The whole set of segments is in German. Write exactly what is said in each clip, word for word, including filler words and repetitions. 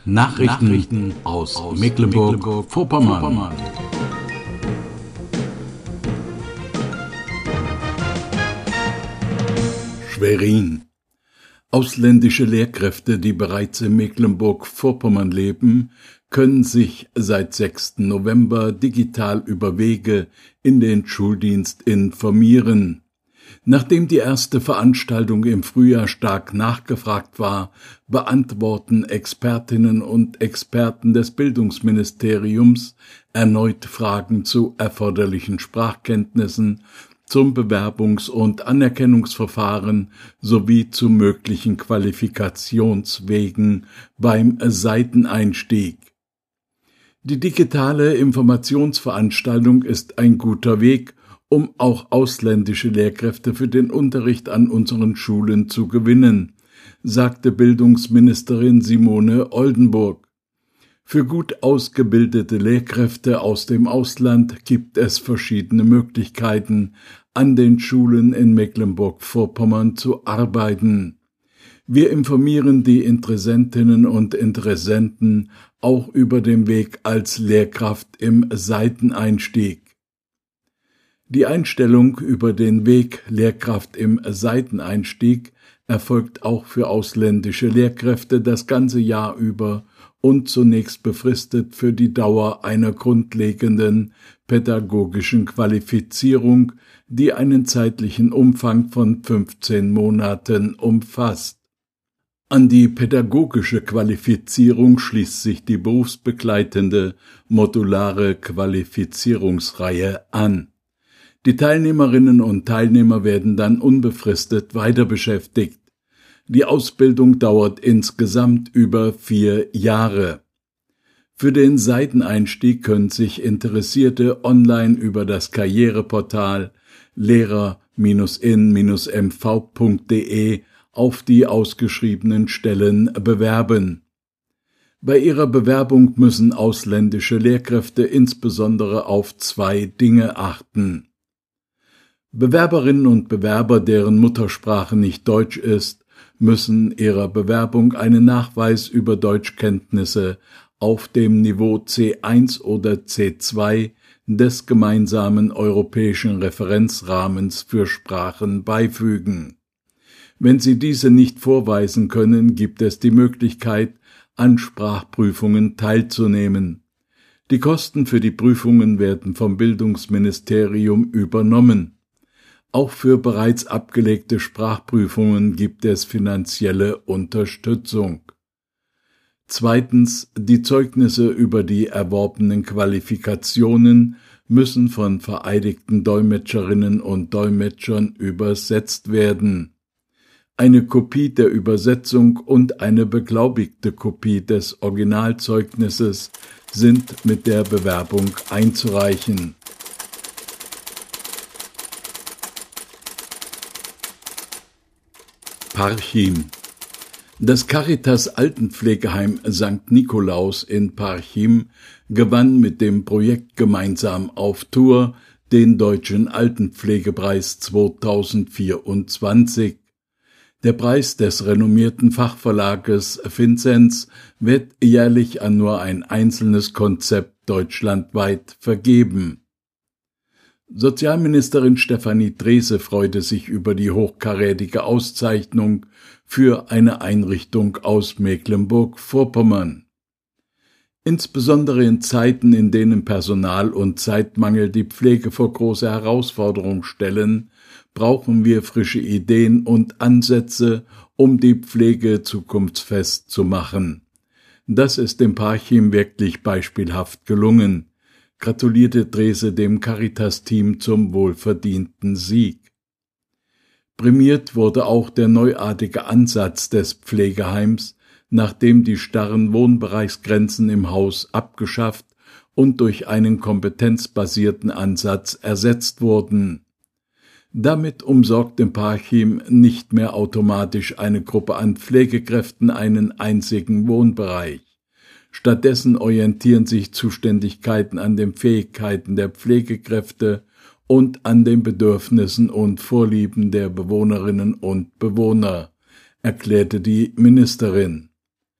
Nachrichten, Nachrichten aus, aus Mecklenburg-Vorpommern. Mecklenburg Schwerin. Ausländische Lehrkräfte, die bereits in Mecklenburg-Vorpommern leben, können sich seit sechsten November digital über Wege in den Schuldienst informieren. Nachdem die erste Veranstaltung im Frühjahr stark nachgefragt war, beantworten Expertinnen und Experten des Bildungsministeriums erneut Fragen zu erforderlichen Sprachkenntnissen, zum Bewerbungs- und Anerkennungsverfahren sowie zu möglichen Qualifikationswegen beim Seiteneinstieg. Die digitale Informationsveranstaltung ist ein guter Weg, um auch ausländische Lehrkräfte für den Unterricht an unseren Schulen zu gewinnen, sagte Bildungsministerin Simone Oldenburg. Für gut ausgebildete Lehrkräfte aus dem Ausland gibt es verschiedene Möglichkeiten, an den Schulen in Mecklenburg-Vorpommern zu arbeiten. Wir informieren die Interessentinnen und Interessenten auch über den Weg als Lehrkraft im Seiteneinstieg. Die Einstellung über den Weg Lehrkraft im Seiteneinstieg erfolgt auch für ausländische Lehrkräfte das ganze Jahr über und zunächst befristet für die Dauer einer grundlegenden pädagogischen Qualifizierung, die einen zeitlichen Umfang von fünfzehn Monaten umfasst. An die pädagogische Qualifizierung schließt sich die berufsbegleitende modulare Qualifizierungsreihe an. Die Teilnehmerinnen und Teilnehmer werden dann unbefristet weiter beschäftigt. Die Ausbildung dauert insgesamt über vier Jahre. Für den Seiteneinstieg können sich Interessierte online über das Karriereportal lehrer Bindestrich in Bindestrich m v punkt de auf die ausgeschriebenen Stellen bewerben. Bei ihrer Bewerbung müssen ausländische Lehrkräfte insbesondere auf zwei Dinge achten. Bewerberinnen und Bewerber, deren Muttersprache nicht Deutsch ist, müssen ihrer Bewerbung einen Nachweis über Deutschkenntnisse auf dem Niveau C eins oder C zwei des gemeinsamen europäischen Referenzrahmens für Sprachen beifügen. Wenn sie diese nicht vorweisen können, gibt es die Möglichkeit, an Sprachprüfungen teilzunehmen. Die Kosten für die Prüfungen werden vom Bildungsministerium übernommen. Auch für bereits abgelegte Sprachprüfungen gibt es finanzielle Unterstützung. Zweitens, die Zeugnisse über die erworbenen Qualifikationen müssen von vereidigten Dolmetscherinnen und Dolmetschern übersetzt werden. Eine Kopie der Übersetzung und eine beglaubigte Kopie des Originalzeugnisses sind mit der Bewerbung einzureichen. Parchim. Das Caritas Altenpflegeheim Sankt Nikolaus in Parchim gewann mit dem Projekt Gemeinsam auf Tour den Deutschen Altenpflegepreis zweitausendvierundzwanzig. Der Preis des renommierten Fachverlages Vinzenz wird jährlich an nur ein einzelnes Konzept deutschlandweit vergeben. Sozialministerin Stefanie Drese freute sich über die hochkarätige Auszeichnung für eine Einrichtung aus Mecklenburg-Vorpommern. Insbesondere in Zeiten, in denen Personal- und Zeitmangel die Pflege vor große Herausforderungen stellen, brauchen wir frische Ideen und Ansätze, um die Pflege zukunftsfest zu machen. Das ist dem Parchim wirklich beispielhaft gelungen, gratulierte Drese dem Caritas-Team zum wohlverdienten Sieg. Prämiert wurde auch der neuartige Ansatz des Pflegeheims, nachdem die starren Wohnbereichsgrenzen im Haus abgeschafft und durch einen kompetenzbasierten Ansatz ersetzt wurden. Damit umsorgt im Parchim nicht mehr automatisch eine Gruppe an Pflegekräften einen einzigen Wohnbereich. Stattdessen orientieren sich Zuständigkeiten an den Fähigkeiten der Pflegekräfte und an den Bedürfnissen und Vorlieben der Bewohnerinnen und Bewohner, erklärte die Ministerin.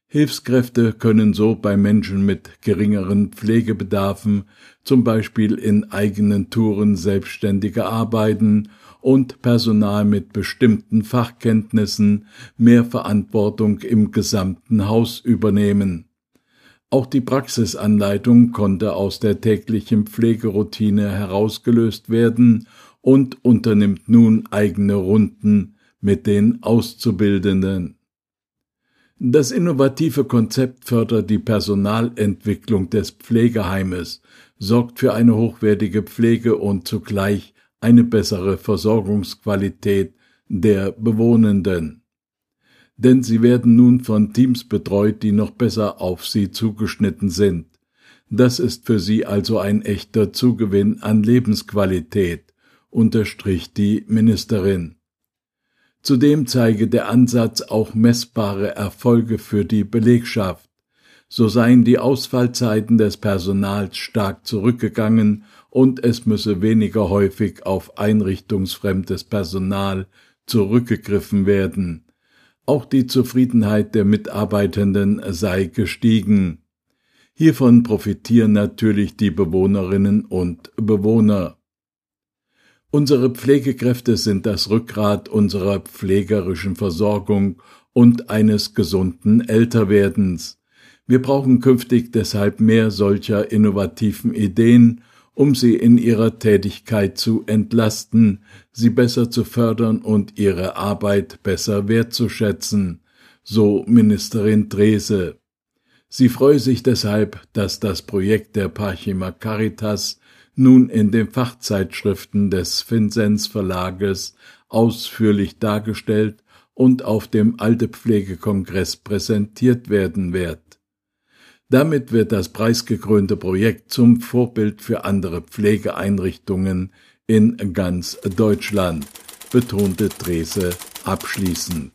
Hilfskräfte können so bei Menschen mit geringeren Pflegebedarfen zum Beispiel in eigenen Touren selbstständiger arbeiten und Personal mit bestimmten Fachkenntnissen mehr Verantwortung im gesamten Haus übernehmen. Auch die Praxisanleitung konnte aus der täglichen Pflegeroutine herausgelöst werden und unternimmt nun eigene Runden mit den Auszubildenden. Das innovative Konzept fördert die Personalentwicklung des Pflegeheimes, sorgt für eine hochwertige Pflege und zugleich eine bessere Versorgungsqualität der Bewohnenden. Denn sie werden nun von Teams betreut, die noch besser auf sie zugeschnitten sind. Das ist für sie also ein echter Zugewinn an Lebensqualität, unterstrich die Ministerin. Zudem zeige der Ansatz auch messbare Erfolge für die Belegschaft. So seien die Ausfallzeiten des Personals stark zurückgegangen und es müsse weniger häufig auf einrichtungsfremdes Personal zurückgegriffen werden. Auch die Zufriedenheit der Mitarbeitenden sei gestiegen. Hiervon profitieren natürlich die Bewohnerinnen und Bewohner. Unsere Pflegekräfte sind das Rückgrat unserer pflegerischen Versorgung und eines gesunden Älterwerdens. Wir brauchen künftig deshalb mehr solcher innovativen Ideen, um sie in ihrer Tätigkeit zu entlasten, sie besser zu fördern und ihre Arbeit besser wertzuschätzen, so Ministerin Drese. Sie freue sich deshalb, dass das Projekt der Parchimer Caritas nun in den Fachzeitschriften des Vinzenz Verlages ausführlich dargestellt und auf dem Altepflegekongress präsentiert werden wird. Damit wird das preisgekrönte Projekt zum Vorbild für andere Pflegeeinrichtungen in ganz Deutschland, betonte Drese abschließend.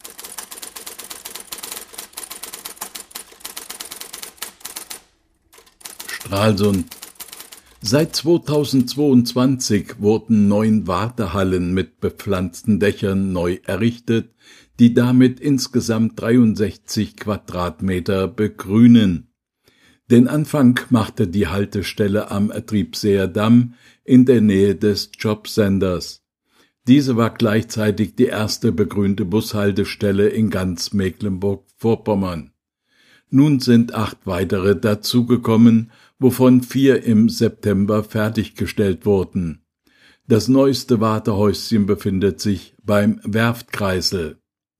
Stralsund. Seit zweitausendzweiundzwanzig wurden neun Wartehallen mit bepflanzten Dächern neu errichtet, die damit insgesamt dreiundsechzig Quadratmeter begrünen. Den Anfang machte die Haltestelle am Triebseer Damm in der Nähe des Jobcenters. Diese war gleichzeitig die erste begrünte Bushaltestelle in ganz Mecklenburg-Vorpommern. Nun sind acht weitere dazugekommen, wovon vier im September fertiggestellt wurden. Das neueste Wartehäuschen befindet sich beim Werftkreisel.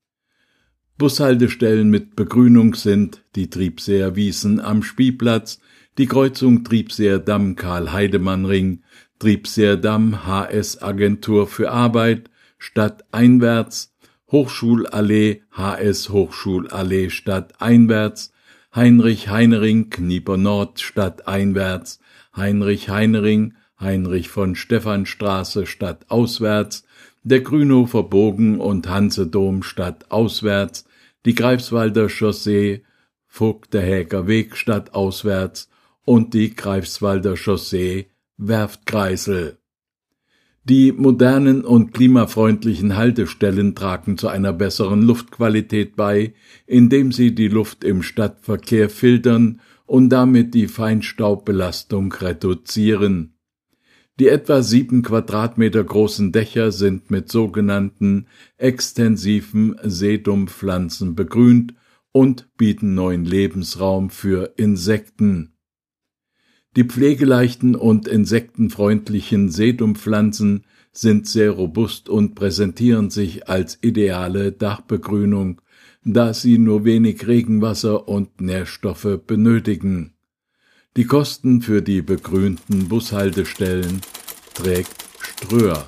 Bushaltestellen mit Begrünung sind die Triebseer Wiesen am Spielplatz, die Kreuzung Triebseer Damm Karl-Heidemann-Ring, Triebseer Damm H S Agentur für Arbeit, stadteinwärts, Hochschulallee H S Hochschulallee stadteinwärts, Heinrich-Heine-Ring Knieper Nord stadteinwärts, Heinrich-Heine-Ring, Heinrich von Stephanstraße stadtauswärts, der Grünhofer Bogen und Hansedom stadtauswärts, die Greifswalder Chaussee, Vogtehäger Weg stadtauswärts und die Greifswalder Chaussee Werftkreisel. Die modernen und klimafreundlichen Haltestellen tragen zu einer besseren Luftqualität bei, indem sie die Luft im Stadtverkehr filtern und damit die Feinstaubbelastung reduzieren. Die etwa sieben Quadratmeter großen Dächer sind mit sogenannten extensiven Sedumpfpflanzen begrünt und bieten neuen Lebensraum für Insekten. Die pflegeleichten und insektenfreundlichen Sedumpfpflanzen sind sehr robust und präsentieren sich als ideale Dachbegrünung, da sie nur wenig Regenwasser und Nährstoffe benötigen. Die Kosten für die begrünten Bushaltestellen trägt Ströer.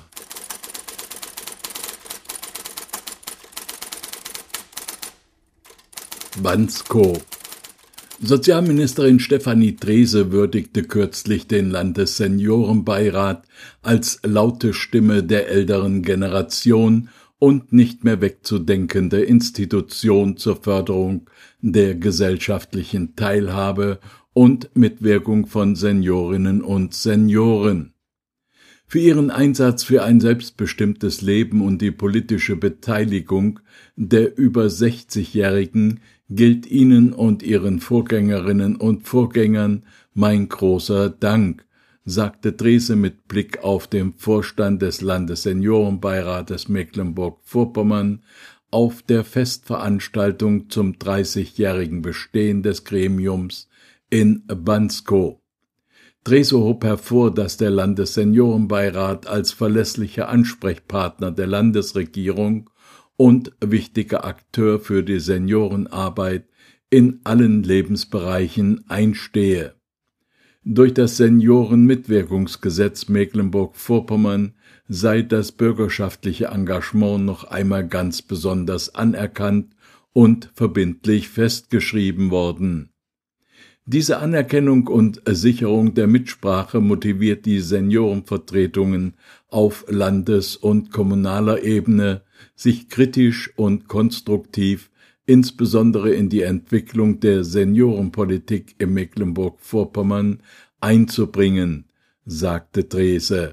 Bansko. Sozialministerin Stefanie Drese würdigte kürzlich den Landesseniorenbeirat als laute Stimme der älteren Generation und nicht mehr wegzudenkende Institution zur Förderung der gesellschaftlichen Teilhabe und Mitwirkung von Seniorinnen und Senioren. Für ihren Einsatz für ein selbstbestimmtes Leben und die politische Beteiligung der über sechzigjährigen gilt Ihnen und Ihren Vorgängerinnen und Vorgängern mein großer Dank, sagte Drese mit Blick auf den Vorstand des Landesseniorenbeirates Mecklenburg-Vorpommern auf der Festveranstaltung zum dreißigjährigen Bestehen des Gremiums in Bansko. Drese hob hervor, dass der Landesseniorenbeirat als verlässlicher Ansprechpartner der Landesregierung und wichtiger Akteur für die Seniorenarbeit in allen Lebensbereichen einstehe. Durch das Seniorenmitwirkungsgesetz Mecklenburg-Vorpommern sei das bürgerschaftliche Engagement noch einmal ganz besonders anerkannt und verbindlich festgeschrieben worden. Diese Anerkennung und Sicherung der Mitsprache motiviert die Seniorenvertretungen auf Landes- und kommunaler Ebene, sich kritisch und konstruktiv insbesondere in die Entwicklung der Seniorenpolitik in Mecklenburg-Vorpommern einzubringen, sagte Drese.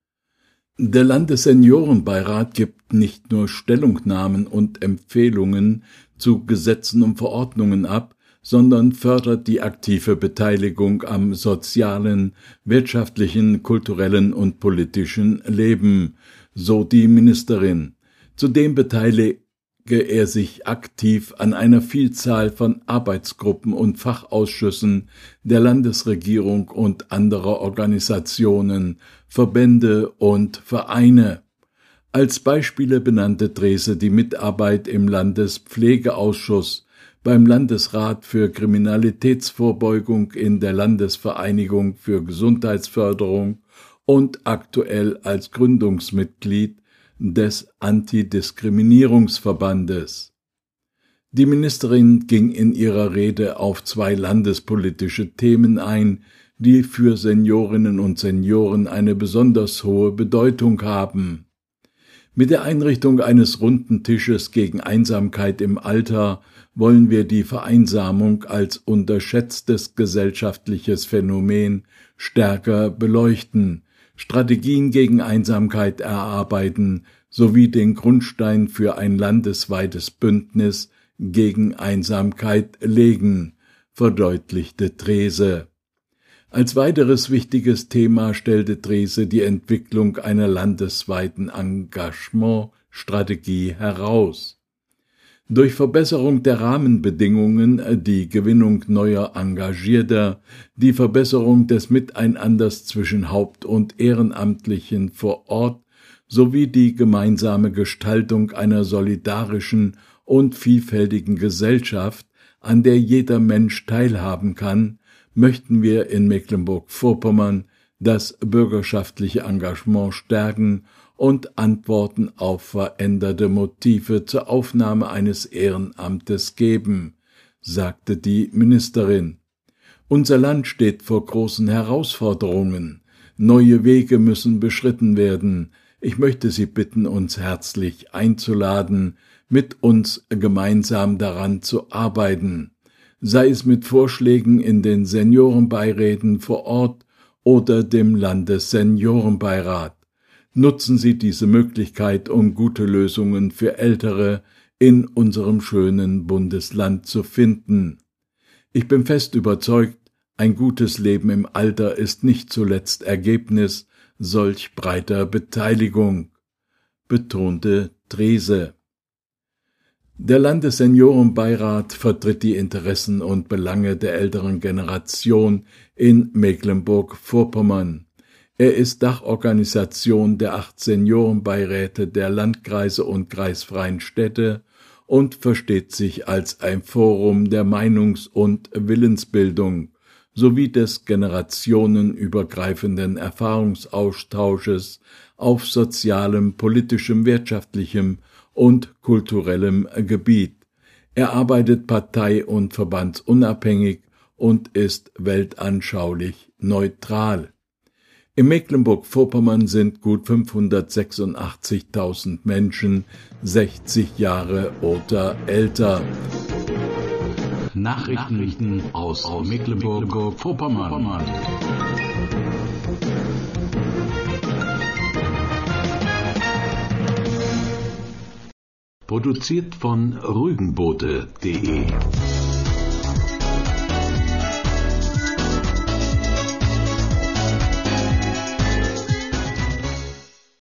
Der Landesseniorenbeirat gibt nicht nur Stellungnahmen und Empfehlungen zu Gesetzen und Verordnungen ab, sondern fördert die aktive Beteiligung am sozialen, wirtschaftlichen, kulturellen und politischen Leben, so die Ministerin. Zudem beteilige er sich aktiv an einer Vielzahl von Arbeitsgruppen und Fachausschüssen der Landesregierung und anderer Organisationen, Verbände und Vereine. Als Beispiele benannte Drese die Mitarbeit im Landespflegeausschuss, beim Landesrat für Kriminalitätsvorbeugung in der Landesvereinigung für Gesundheitsförderung und aktuell als Gründungsmitglied des Antidiskriminierungsverbandes. Die Ministerin ging in ihrer Rede auf zwei landespolitische Themen ein, die für Seniorinnen und Senioren eine besonders hohe Bedeutung haben. Mit der Einrichtung eines runden Tisches gegen Einsamkeit im Alter wollen wir die Vereinsamung als unterschätztes gesellschaftliches Phänomen stärker beleuchten, Strategien gegen Einsamkeit erarbeiten sowie den Grundstein für ein landesweites Bündnis gegen Einsamkeit legen, verdeutlichte Drese. Als weiteres wichtiges Thema stellte Drese die Entwicklung einer landesweiten Engagementstrategie heraus. Durch Verbesserung der Rahmenbedingungen, die Gewinnung neuer Engagierter, die Verbesserung des Miteinanders zwischen Haupt- und Ehrenamtlichen vor Ort sowie die gemeinsame Gestaltung einer solidarischen und vielfältigen Gesellschaft, an der jeder Mensch teilhaben kann, möchten wir in Mecklenburg-Vorpommern das bürgerschaftliche Engagement stärken und Antworten auf veränderte Motive zur Aufnahme eines Ehrenamtes geben, sagte die Ministerin. Unser Land steht vor großen Herausforderungen. Neue Wege müssen beschritten werden. Ich möchte Sie bitten, uns herzlich einzuladen, mit uns gemeinsam daran zu arbeiten, sei es mit Vorschlägen in den Seniorenbeiräten vor Ort oder dem Landesseniorenbeirat. Nutzen Sie diese Möglichkeit, um gute Lösungen für Ältere in unserem schönen Bundesland zu finden. Ich bin fest überzeugt, ein gutes Leben im Alter ist nicht zuletzt Ergebnis solch breiter Beteiligung, betonte Drese. Der Landesseniorenbeirat vertritt die Interessen und Belange der älteren Generation in Mecklenburg-Vorpommern. Er ist Dachorganisation der acht Seniorenbeiräte der Landkreise und kreisfreien Städte und versteht sich als ein Forum der Meinungs- und Willensbildung sowie des generationenübergreifenden Erfahrungsaustausches auf sozialem, politischem, wirtschaftlichem und kulturellem Gebiet. Er arbeitet partei- und verbandsunabhängig und ist weltanschaulich neutral. In Mecklenburg-Vorpommern sind gut fünfhundertsechsundachtzigtausend Menschen sechzig Jahre oder älter. Nachrichten aus, aus Mecklenburg-Vorpommern. Produziert von rügenbote punkt de